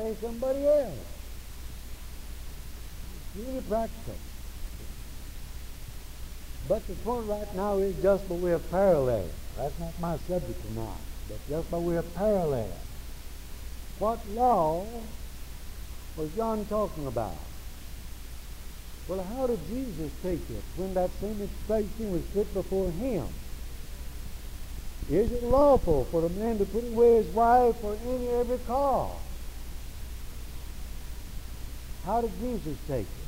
marry somebody else. It's really practical. But the point right now is just by way of parallel. That's not my subject tonight, but just by way of parallel. What law was John talking about? Well, how did Jesus take it when that same expression was put before him? Is it lawful for a man to put away his wife for any or every cause? How did Jesus take it?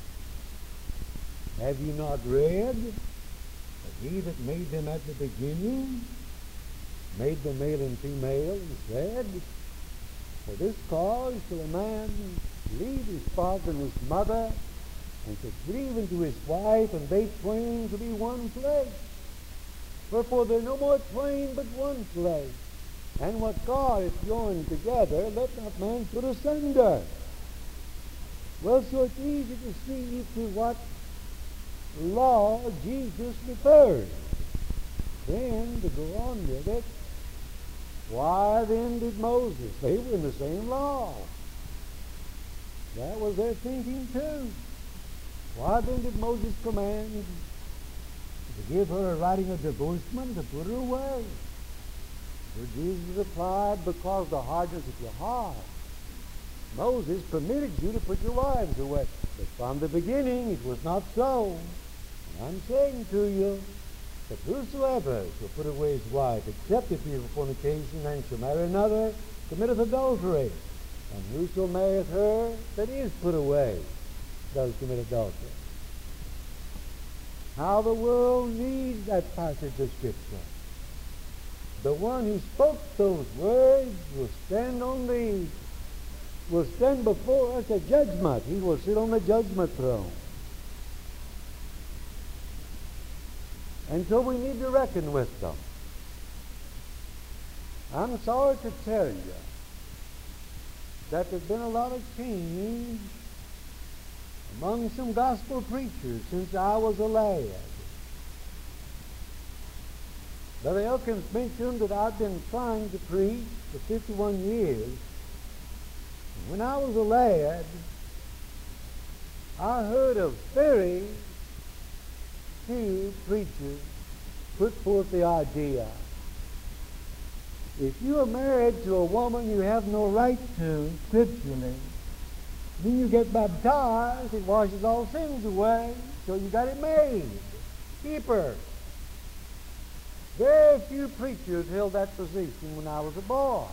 Have you not read that he that made them at the beginning made them male and female, and said, for this cause shall a man leave his father and his mother, and shall cleave unto his wife, and they twain to be one flesh. Wherefore there are no more twain but one flesh. And what God hath joined together, let not man put asunder. Well, so it's easy to see to what law Jesus referred. Then, to go on with it, why then did Moses? They were in the same law. That was their thinking too. Why then did Moses command to give her a writing of divorcement, to put her away? So Jesus replied, because the hardness of your heart. Moses permitted you to put your wives away. But from the beginning it was not so. And I'm saying to you, that whosoever shall put away his wife, except it be for fornication, and shall marry another, committeth adultery. And whoso marrieth her that is put away, does commit adultery. How the world needs that passage of Scripture. The one who spoke those words will stand before us at judgment. He will sit on the judgment throne. And so we need to reckon with them. I'm sorry to tell you that there's been a lot of change among some gospel preachers since I was a lad. Brother Elkins mentioned that I've been trying to preach for 51 years. When I was a lad, I heard of very few preachers put forth the idea, if you are married to a woman you have no right to scripturally, then you get baptized, it washes all sins away, so you got it made. Keep her. Very few preachers held that position when I was a boy.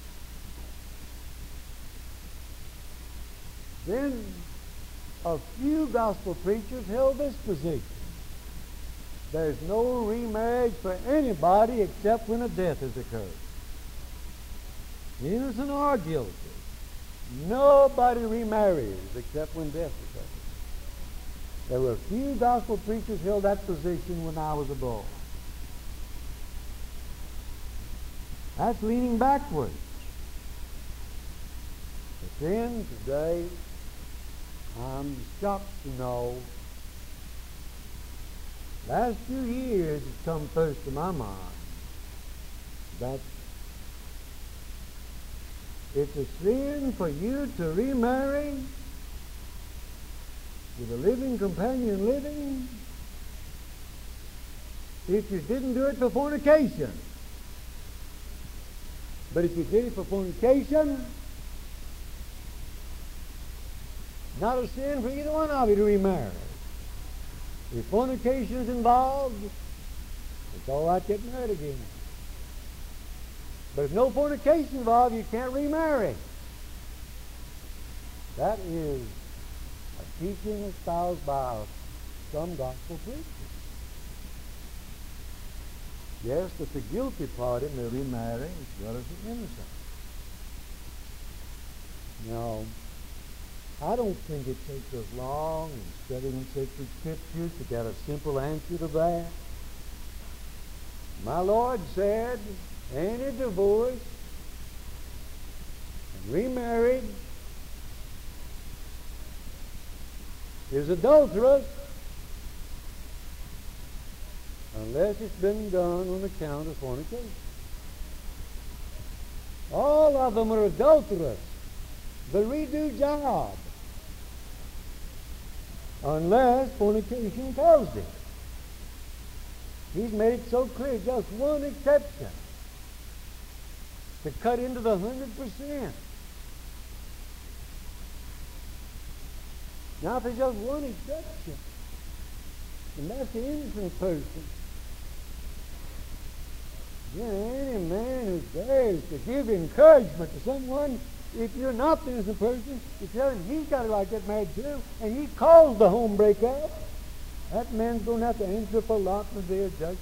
Then a few gospel preachers held this position. There's no remarriage for anybody except when a death has occurred. Innocent or guilty. Nobody remarries except when death occurs. There were a few gospel preachers held that position when I was a boy. That's leaning backwards. But then today, I'm shocked to know last few years it's come first to my mind that it's a sin for you to remarry with a living companion living if you didn't do it for fornication. But if you did it for fornication, not a sin for either one of you to remarry. If fornication is involved, it's all right to get married again. But if no fornication involved, you can't remarry. That is a teaching espoused by some gospel preachers. Yes, that the guilty party may remarry as well as the innocent. No, I don't think it takes us long in studying sacred scriptures to get a simple answer to that. My Lord said, any divorce and remarried is adulterous unless it's been done on account of fornication. All of them are adulterous the redo job, unless fornication caused it. He's made it so clear, just one exception, to cut into the 100%. Now, if there's just one exception, and that's the innocent person, then any man who dares to give encouragement to someone, if you're not the innocent person, you tell him he's got a right to get married too, and he caused the home breakup, that man's going to have to answer for a lot in the day of judgment.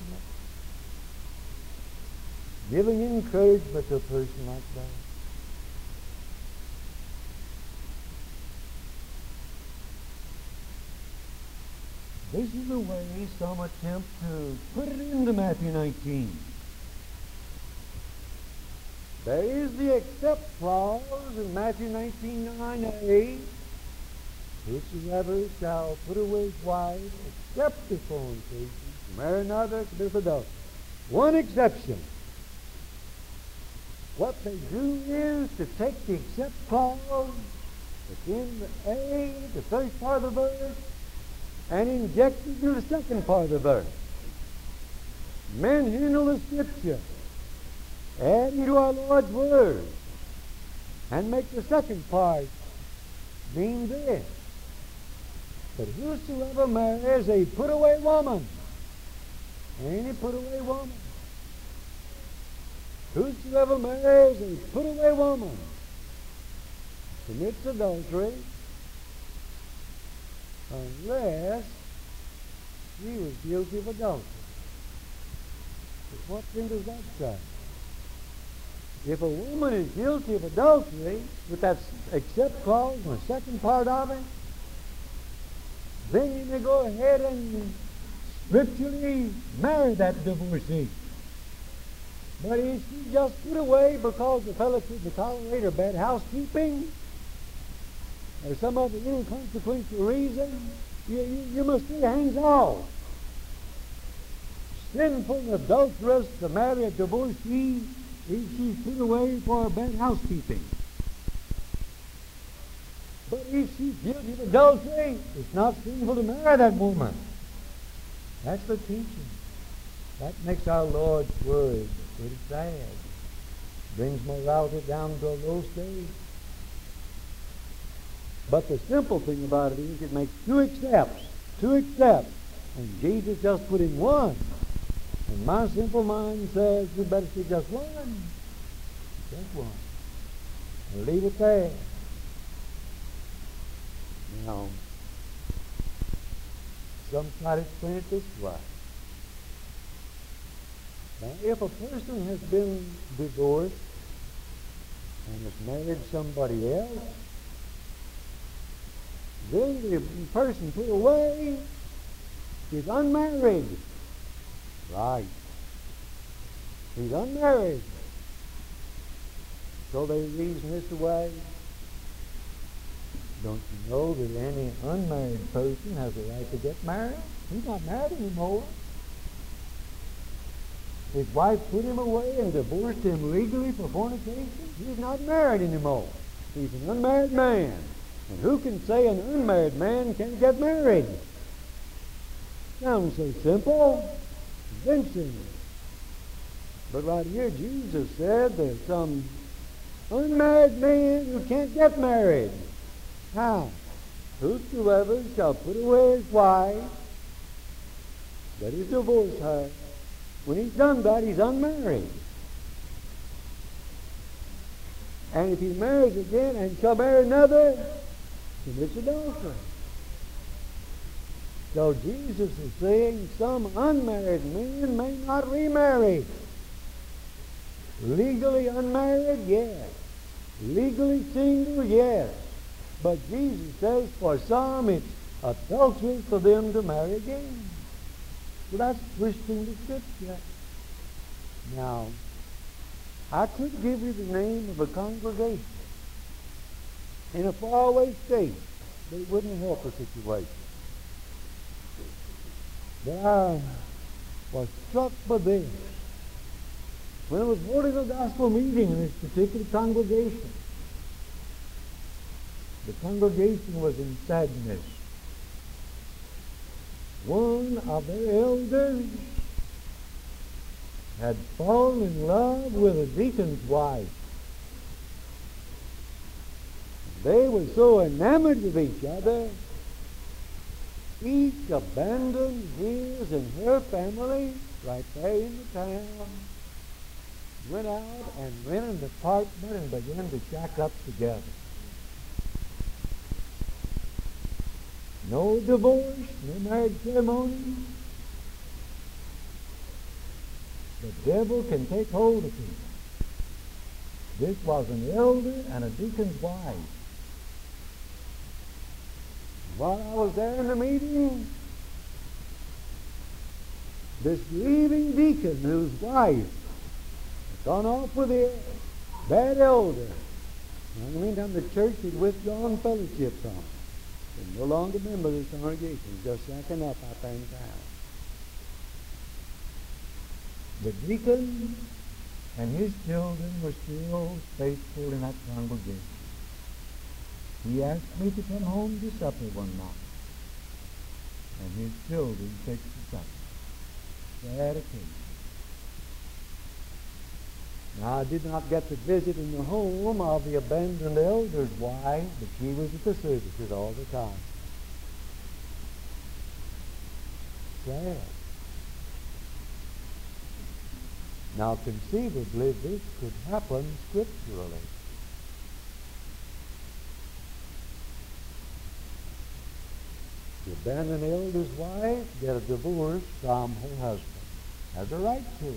Giving encouragement to a person like that. This is the way some attempt to put it into Matthew 19. There is the except clause in Matthew 19:9a. Whosoever shall put away his wife, except the fornication, marry another, commit adultery. One exception. What they do is to take the except clause that's in the A, the first part of the verse, and inject it into the second part of the verse. Men handle the Scripture, adding to our Lord's Word, and make the second part mean this. But whosoever marries a put-away woman, any put-away woman, whosoever marries a put-away woman commits adultery, unless she was guilty of adultery. But what then does that say? If a woman is guilty of adultery, with that except clause in the second part of it, then you may go ahead and scripturally marry that divorcee. But if she just put away because the fellow couldn't tolerate her bad housekeeping, or some other inconsequential reason, you must say hands off. Sinful and adulterous to marry a divorcee if she's put away for bad housekeeping. But if she's guilty of adultery, it's not sinful to marry that woman. That's the teaching. That makes our Lord's Word pretty sad. Brings morality down to a low stage. But the simple thing about it is it makes two excepts. And Jesus just put in one. And my simple mind says we better see just one. Just one. And leave it there. Now, some try to explain it this way. Now, if a person has been divorced and has married somebody else, then the person put away is unmarried. Right. He's unmarried. So they reason this away. Don't you know that any unmarried person has a right to get married? He's not married anymore. His wife put him away and divorced him legally for fornication. He's not married anymore. He's an unmarried man. And who can say an unmarried man can't get married? Sounds so simple, convincing. But right here, Jesus said there's some unmarried men who can't get married. How? Whosoever shall put away his wife, that is, divorce her. When he's done that, he's unmarried. And if he marries again and shall marry another, he commits adultery. So Jesus is saying some unmarried men may not remarry. Legally unmarried, yes. Legally single, yes. But Jesus says for some it's adultery for them to marry again. So that's twisting the Scripture. Now, I could give you the name of a congregation in a faraway state, but it wouldn't help the situation. But I was struck by this. When I was holding a gospel meeting in this particular congregation, The congregation was in sadness. One of their elders had fallen in love with a deacon's wife. They were so enamored with each other, each abandoned his and her family right there in the town, went out and rented an apartment and began to shack up together. No divorce, no marriage ceremony. The devil can take hold of people. This was an elder and a deacon's wife. While I was there in the meeting, this leading deacon whose wife had gone off with that elder. In the meantime, the church had withdrawn fellowship from it. They're no longer members of the congregation, just shacking up out there in town. The deacon and his children were still faithful in that congregation. He asked me to come home to supper one night, and his children fixed the supper. Sad occasion. Now, I did not get to visit in the home of the abandoned elder's wife, but she was at the services all the time. Sad. Now, conceivably, this could happen scripturally. The abandoned elder's wife get a divorce from her husband. Has a right to.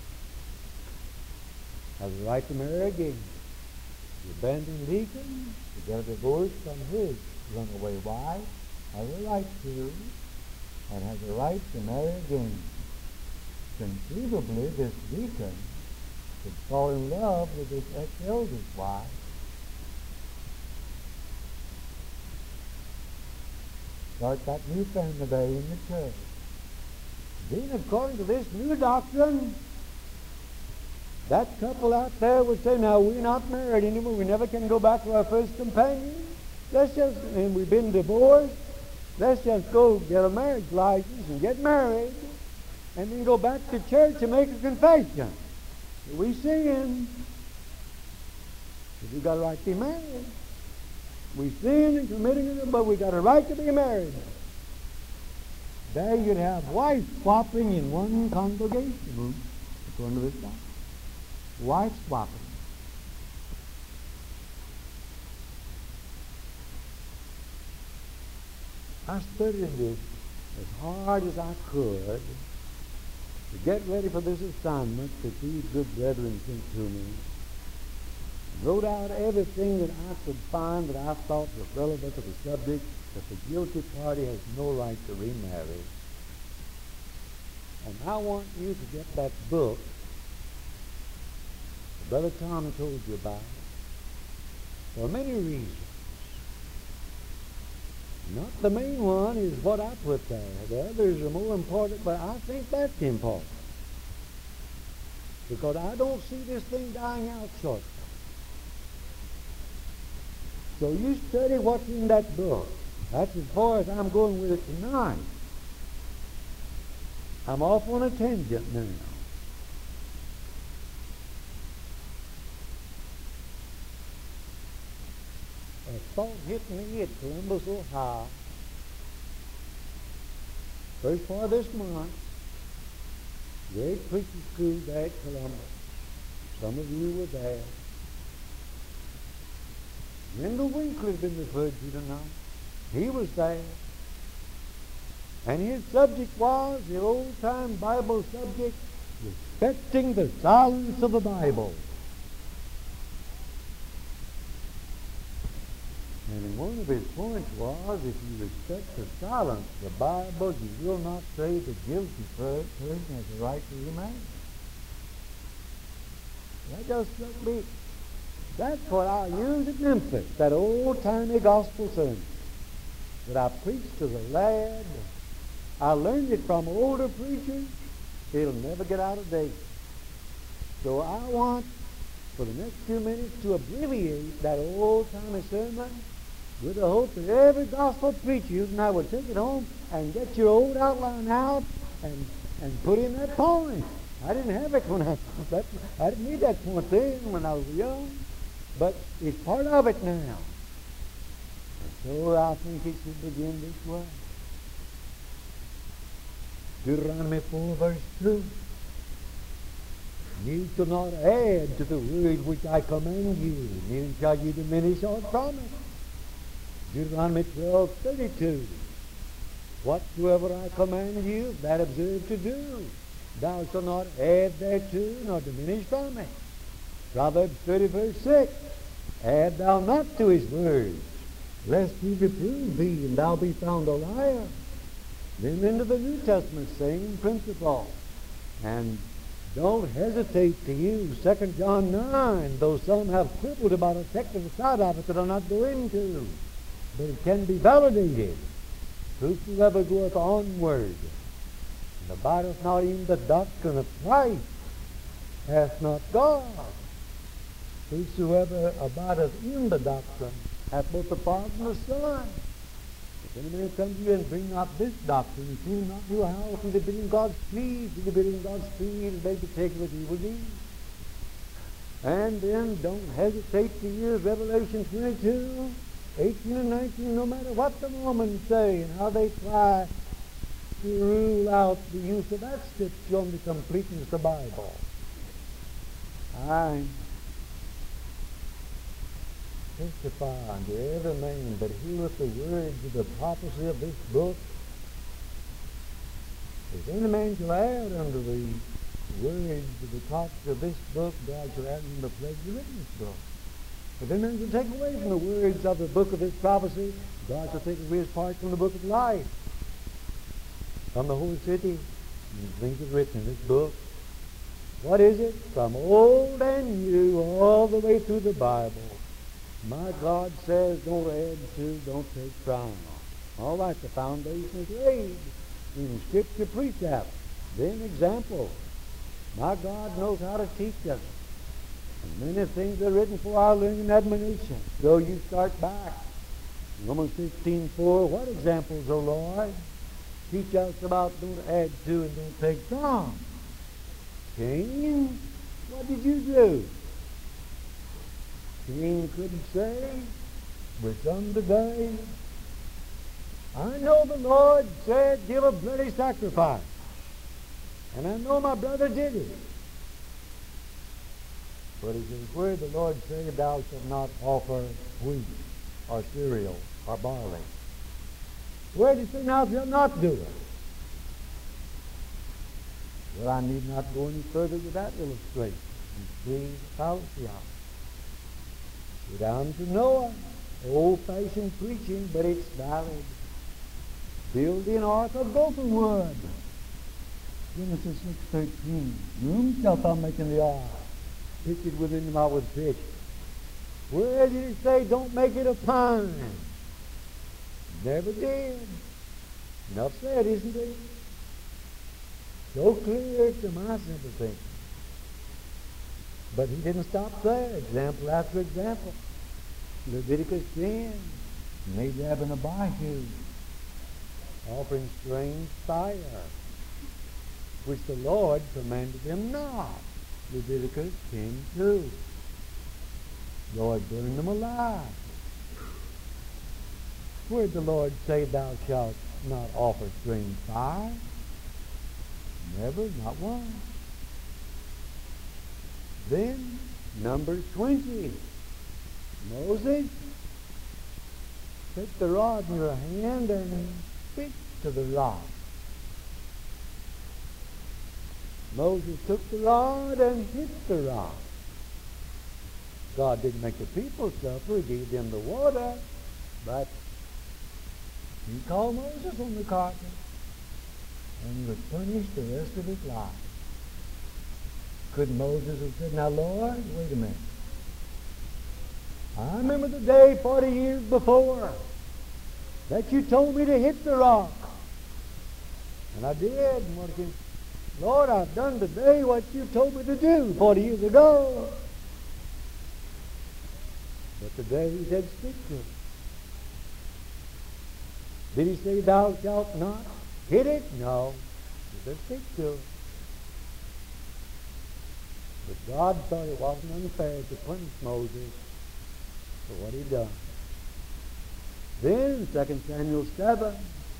Has a right to marry again. The abandoned deacon to get a divorce from his runaway wife. Has a right to. And has a right to marry again. Conceivably, this deacon could fall in love with this ex-elder's wife. Start that new family there in the church. Then, according to this new doctrine, that couple out there would say, now, we're not married anymore. We never can go back to our first companion. And we've been divorced. Let's just go get a marriage license and get married. And then go back to church and make a confession. We sin. We've got a right to be married. We sin in committing it, but we got a right to be married. There you'd have wife swapping in one congregation, according to this doctrine. Wife swapping. I studied this as hard as I could to get ready for this assignment that these good brethren sent to me. Wrote out everything that I could find that I thought was relevant to the subject, that the guilty party has no right to remarry. And I want you to get that book that Brother Tom told you about for many reasons. Not the main one is what I put there. The others are more important, but I think that's important. Because I don't see this thing dying out shortly. So you study what's in that book. That's as far as I'm going with it tonight. I'm off on a tangent now. A thought hit me at Columbus, Ohio. First part of this month. Great preaching school there at Columbus. Some of you were there. Wendell Winkler has been referred to tonight. He was there. And his subject was the old-time Bible subject, respecting the silence of the Bible. And one of his points was, if you respect the silence of the Bible, you will not say the guilty person has the right to remain. That just struck me. That's what I used at Memphis, that old-timey gospel sermon that I preached to the lad. I learned it from older preachers. It'll never get out of date. So I want, for the next few minutes, to abbreviate that old-timey sermon with the hope that every gospel preacher you and I would take it home and get your old outline out and put in that point. I didn't have it when I didn't need that point then when I was young, but it's part of it now. So I think it should begin this way. Deuteronomy 4 verse 2. You shall not add to the word which I command you, neither shall you diminish or from it. Deuteronomy 12:32. Whatsoever I command you, that observe to do. Thou shalt not add thereto, nor diminish from it. Proverbs 30 verse 6. Add thou not to his words, lest he reprove thee, and thou be found a liar. Then into the New Testament, same principle. And don't hesitate to use 2 John 9, though some have quibbled about a technical side of it that I'll not go into. But it can be validated. Whosoever goeth onward, and abideth not in the doctrine of Christ, hath not God. Whosoever abideth in the doctrine, hath both the Father and the Son. If any man come to you and bring not this doctrine, and see not your house, and they bid in God's speed, and they bid in God's speed, and they be taken with evil deeds. And then don't hesitate to use Revelation 22, 18 and 19, no matter what the Mormons say and how they try to rule out the use of that scripture on the completeness of the Bible. I testify unto every man that heareth the words of the prophecy of this book. If any man shall add unto the words of the prophecy of this book, God shall add unto the pleasure written in this book. If any man shall take away from the words of the book of this prophecy, God shall take away his part from the book of life, from the whole city, and things that are written in this book. What is it? From old and new, all the way through the Bible. My God says, don't add to, don't take from. All right, the foundation is laid in Scripture precept, then example. My God knows how to teach us. And many things are written for our learning and admonition. So you start back. Romans 15:4, what examples, O Lord? Teach us about don't add to and don't take from. Cain, what did you do? Cain couldn't say, we're some today. I know the Lord said, give a bloody sacrifice. And I know my brother did it. But it is where the Lord said, thou shalt not offer wheat or cereal or barley. Where did he say, thou shalt not do it? Well, I need not go any further with that illustration. You see the fallacy of it. Go down to Noah, old-fashioned preaching, but it's valid. Build an ark of gopher wood. Genesis 6:13. Whom shalt thou make in the ark? Pitch it within them, I would fish. Where did it say, don't make it of pine? Never did. Enough said, isn't it? So clear to my simple thinking. But he didn't stop there. Example after example. Leviticus 10. Nadab and Abihu offering strange fire, which the Lord commanded them not. Leviticus 10:2. Lord burned them alive. Where did the Lord say, thou shalt not offer strange fire? Never, not one. Then, Numbers 20. Moses, take the rod in your hand and speak to the rock. Moses took the rod and hit the rock. God didn't make the people suffer. He gave them the water. But he called Moses on the carpet, and he was punished the rest of his life. Could Moses have said, now Lord, wait a minute. I remember the day 40 years before that you told me to hit the rock. And I did. And what can, Lord, I've done today what you told me to do 40 years ago. But today he said, speak to him. Did he say, thou shalt not hit it? No. He said, stick to it. But God thought it wasn't unfair to punish Moses for what he'd done. Then, 2 Samuel 7,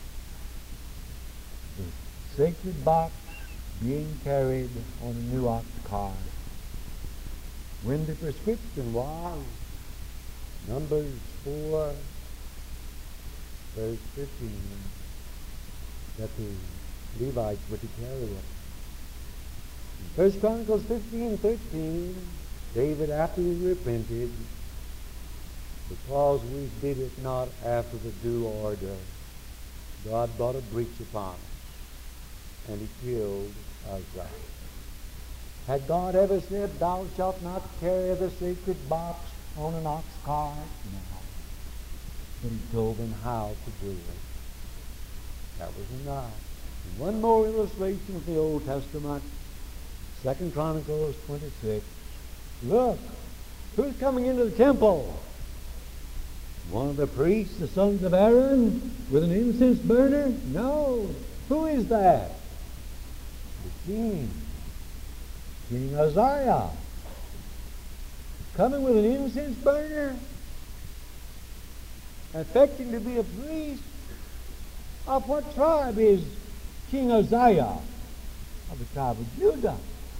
the sacred box being carried on a new ox cart. When the prescription was Numbers 4, verse 15, that the Levites were to carry it. In 1 Chronicles 15:13, David, after he repented, because we did it not after the due order, God brought a breach upon us, and he killed Uzzah. Had God ever said, thou shalt not carry the sacred box on an ox cart? No. But he told them how to do it. That was enough. And one more illustration of the Old Testament, 2 Chronicles 26. Look, who's coming into the temple? One of the priests, the sons of Aaron, with an incense burner? No. Who is that? The king. King Uzziah. Coming with an incense burner? Affecting to be a priest? Of what tribe is King Uzziah? Of the tribe of Judah.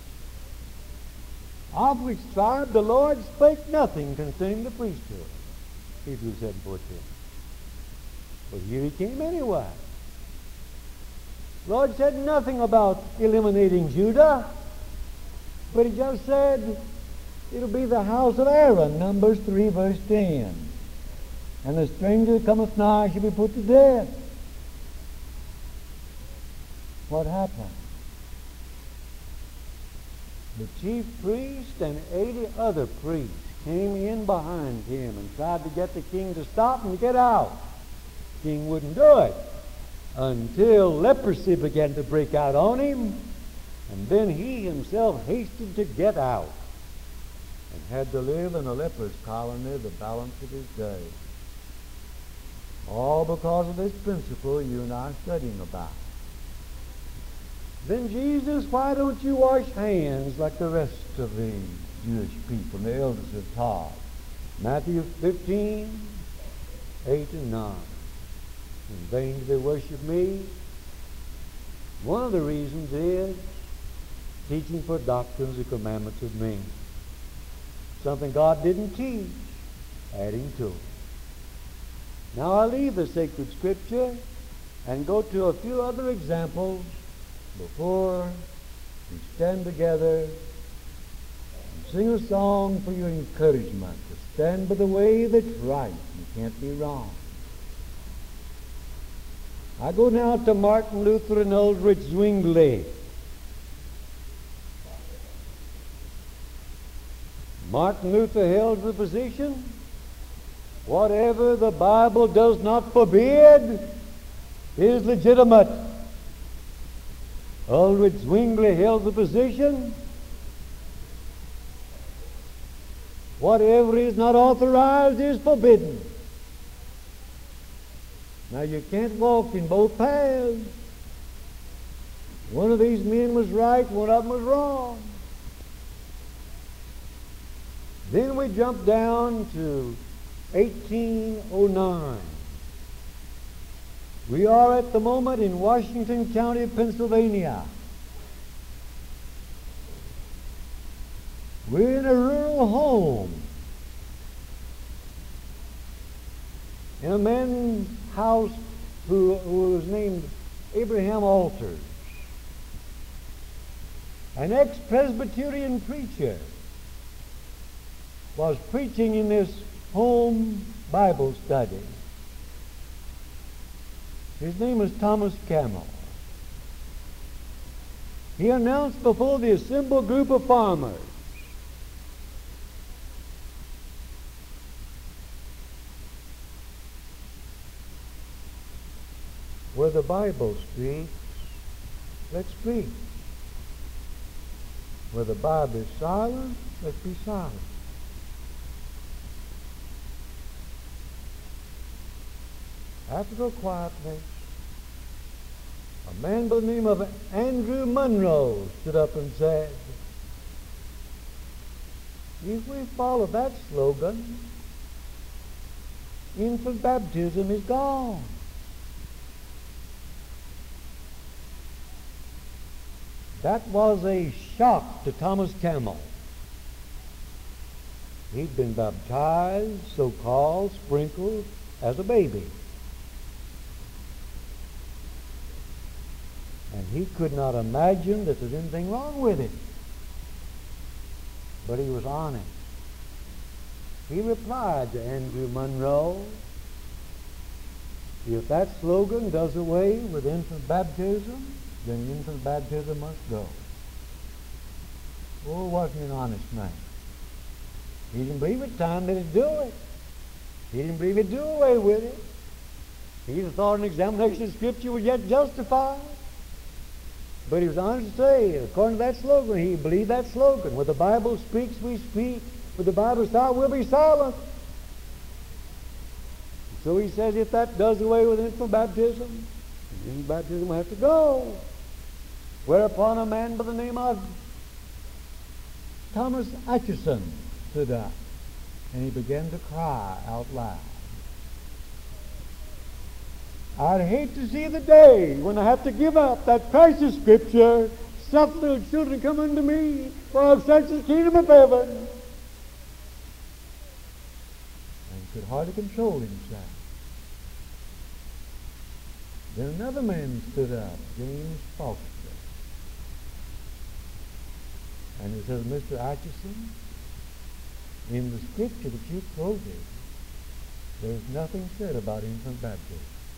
Of which tribe the Lord spake nothing concerning the priesthood. Hebrews 7:14. But here he came anyway. Lord said nothing about eliminating Judah, but he just said it'll be the house of Aaron, Numbers 3, verse 10. And the stranger that cometh nigh shall be put to death. What happened? The chief priest and 80 other priests came in behind him and tried to get the king to stop and get out. The king wouldn't do it until leprosy began to break out on him, and then he himself hasted to get out and had to live in a leper's colony the balance of his days. All because of this principle you and I are studying about. Then Jesus, why don't you wash hands like the rest of the Jewish people and the elders have taught? Matthew 15, 8 and 9. In vain do they worship me. One of the reasons is teaching for doctrines and commandments of men. Something God didn't teach, adding to it. Now I leave the sacred scripture and go to a few other examples before we stand together and sing a song for your encouragement to stand by the way that's right. You can't be wrong. I go now to Martin Luther and Ulrich Zwingli. Martin Luther held the position, whatever the Bible does not forbid is legitimate. Ulrich Zwingli held the position, whatever is not authorized is forbidden. Now you can't walk in both paths. One of these men was right, one of them was wrong. Then we jump down to 1809. We are at the moment in Washington County, Pennsylvania. We're in a rural home. In a man's house who was named Abraham Alters. An ex-Presbyterian preacher was preaching in this home Bible study. His name was Thomas Camel. He announced before the assembled group of farmers, where the Bible speaks, let's speak. Where the Bible is silent, let's be silent. have to go quietly. A man by the name of Andrew Munro stood up and said, if we follow that slogan, infant baptism is gone. That was a shock to Thomas Campbell. He'd been baptized, so-called, sprinkled, as a baby. And he could not imagine that there's anything wrong with it. But he was honest. He replied to Andrew Munro, if that slogan does away with infant baptism, then infant baptism must go. Oh, wasn't an honest man. He didn't believe it time that it'd do it. He didn't believe it'd do away with it. He just thought an examination of Scripture was yet justified. But he was honest to say, according to that slogan, he believed that slogan. Where the Bible speaks, we speak. Where the Bible is silent, we'll be silent. So he says, if that does away with infant baptism, infant baptism will have to go. Whereupon a man by the name of Thomas Atchison stood up, and he began to cry out loud. I'd hate to see the day when I have to give up that precious Scripture, suffer little children come unto me, for of such is the kingdom of heaven. And he could hardly control himself. Then another man stood up, James Foster. And he says, Mr. Atchison, in the Scripture that you quoted, there's nothing said about infant baptism.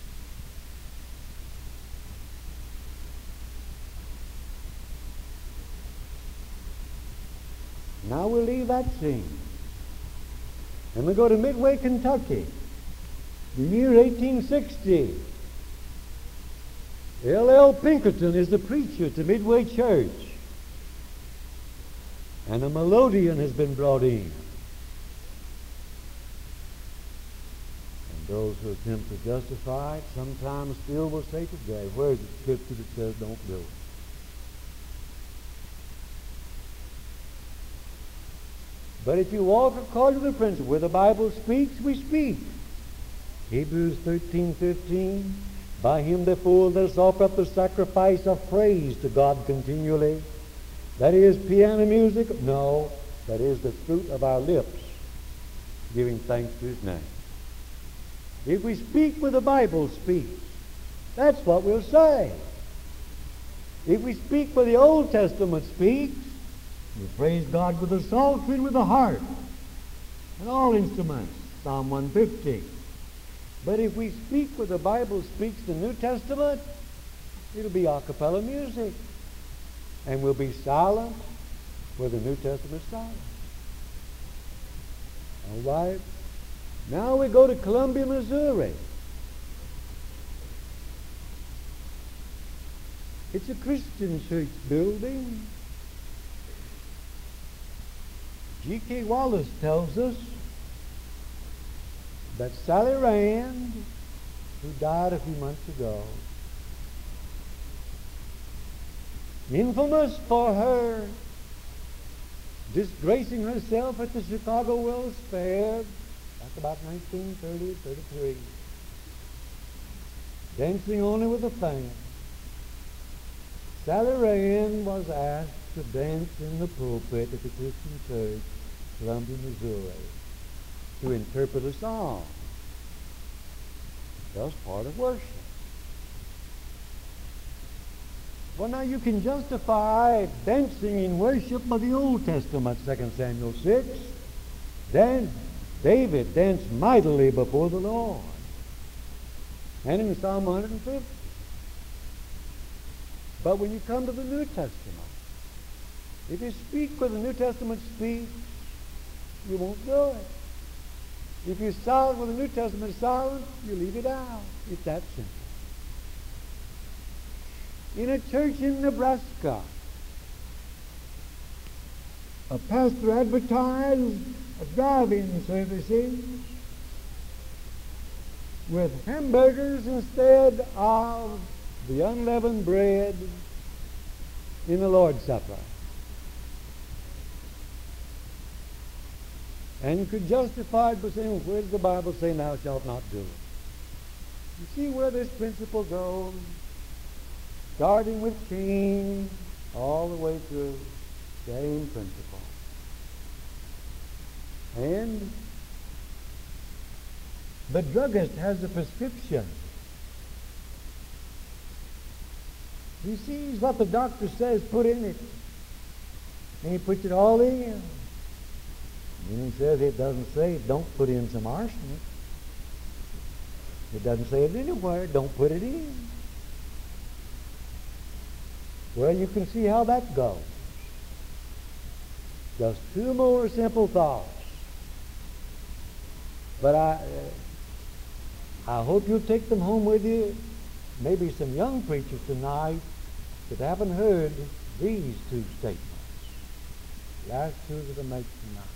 Now we'll leave that scene. And we go to Midway, Kentucky. The year 1860. L.L. Pinkerton is the preacher to Midway Church. And a melodeon has been brought in. And those who attempt to justify it sometimes still will say today, where's the Scripture that says don't do it? But if you walk according to the principle, where the Bible speaks, we speak. Hebrews 13:15. By him therefore let us offer up the sacrifice of praise to God continually. That is piano music? No, that is the fruit of our lips, giving thanks to his name. If we speak where the Bible speaks, that's what we'll say. If we speak where the Old Testament speaks, we praise God with the psaltery and with the harp and all instruments, Psalm 150. But if we speak where the Bible speaks the New Testament, it'll be a cappella music. And we'll be silent where the New Testament is silent. All right. Now we go to Columbia, Missouri. It's a Christian church building. G.K. Wallace tells us that Sally Rand, who died a few months ago, infamous for her disgracing herself at the Chicago World's Fair back about 1930-33, dancing only with a fan. Sally Rand was asked to dance in the pulpit at the Christian church, Columbia, Missouri, to interpret a song. That was part of worship. Well, now you can justify dancing in worship by the Old Testament, 2 Samuel 6. Then David danced mightily before the Lord. And in Psalm 150. But when you come to the New Testament, if you speak where the New Testament speaks, you won't do it. If you're silent where the New Testament is silent, you leave it out. It's that simple. In a church in Nebraska, a pastor advertised a drive-in services, with hamburgers instead of the unleavened bread in the Lord's Supper, and could justify it by saying, where does the Bible say thou shalt not do it? You see where this principle goes? Starting with Cain, all the way through, same principle. And the druggist has a prescription. He sees what the doctor says put in it, and he puts it all in. And he says it doesn't say don't put in some arsenic. It doesn't say it anywhere, don't put it in. Well, you can see how that goes. Just two more simple thoughts. But I hope you'll take them home with you. Maybe some young preachers tonight that haven't heard these two statements. Last two that I make tonight.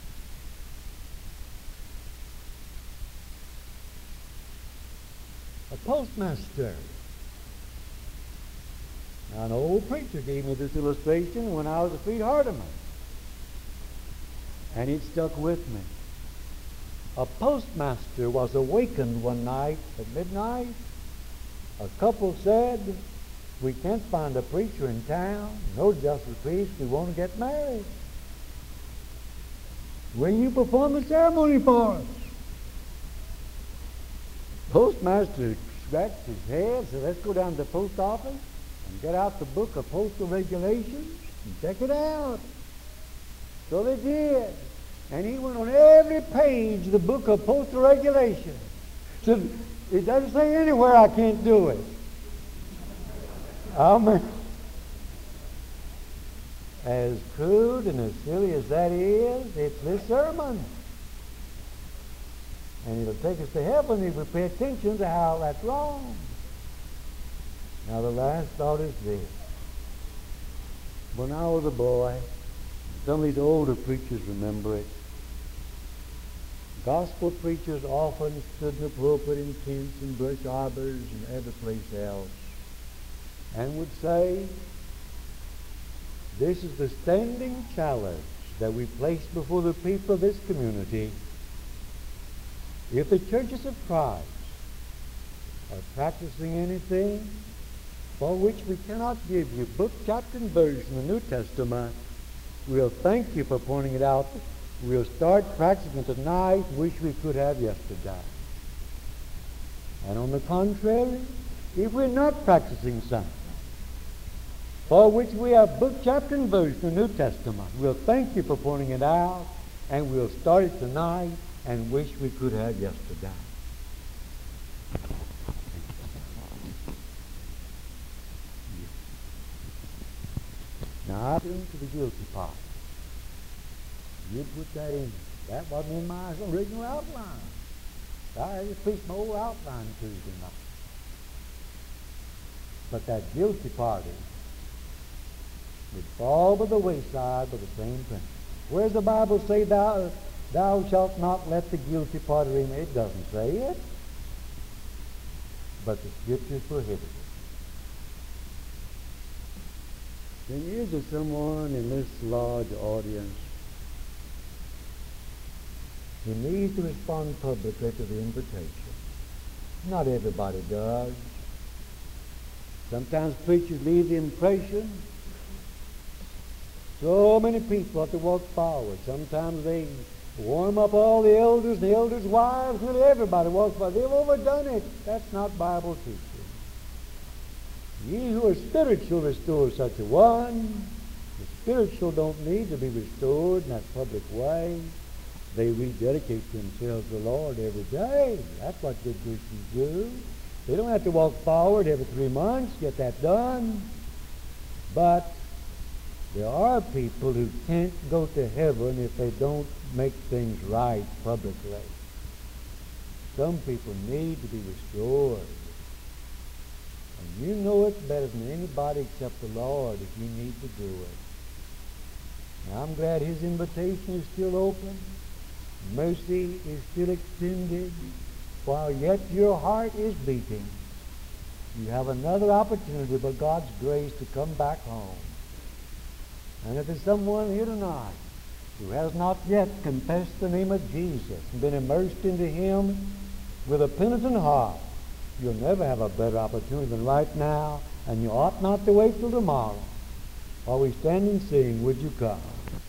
A postmaster. Now, an old preacher gave me this illustration when I was a sweetheartman, and it stuck with me. A postmaster was awakened one night at midnight. A couple said, we can't find a preacher in town, no justice peace, we want to get married. Will you perform the ceremony for us? Postmaster scratched his head and said, let's go down to the post office and get out the book of postal regulations and check it out. So they did. And he went on every page of the book of postal regulations. Said, it doesn't say anywhere I can't do it. Amen. As crude and as silly as that is, it's this sermon. And it'll take us to heaven if we pay attention to how that's wrong. Now the last thought is this. When I was a boy, some of these older preachers remember it. Gospel preachers often stood in the pulpit in tents and bush arbors and every place else and would say, this is the standing challenge that we place before the people of this community. If the churches of Christ are practicing anything for which we cannot give you book, chapter, and verse in the New Testament, we'll thank you for pointing it out. We'll start practicing tonight, wish we could have yesterday. And on the contrary, if we're not practicing something for which we have book, chapter, and verse in the New Testament, we'll thank you for pointing it out, and we'll start it tonight and wish we could have yesterday. Now, I'm into the guilty part. You put that in. That wasn't in my original outline. I just preached my old outline Tuesday night. But that guilty party would fall by the wayside by the same principle. Where does the Bible say thou shalt not let the guilty party remain? It doesn't say it. But the Scriptures prohibit it. Then is there someone in this large audience who needs to respond publicly to the invitation? Not everybody does. Sometimes preachers leave the impression so many people have to walk forward. Sometimes they warm up all the elders, the elders' wives, nearly everybody walks forward. They've overdone it. That's not Bible teaching. Ye who are spiritual, restore such a one. The spiritual don't need to be restored in that public way. They rededicate themselves to the Lord every day. That's what good Christians do. They don't have to walk forward every 3 months, get that done. But there are people who can't go to heaven if they don't make things right publicly. Some people need to be restored. And you know it better than anybody except the Lord if you need to do it. Now, I'm glad His invitation is still open. Mercy is still extended. while yet your heart is beating, you have another opportunity by God's grace to come back home. And if there's someone here tonight who has not yet confessed the name of Jesus and been immersed into Him with a penitent heart, you'll never have a better opportunity than right now, and you ought not to wait till tomorrow. While we stand and sing, would you come?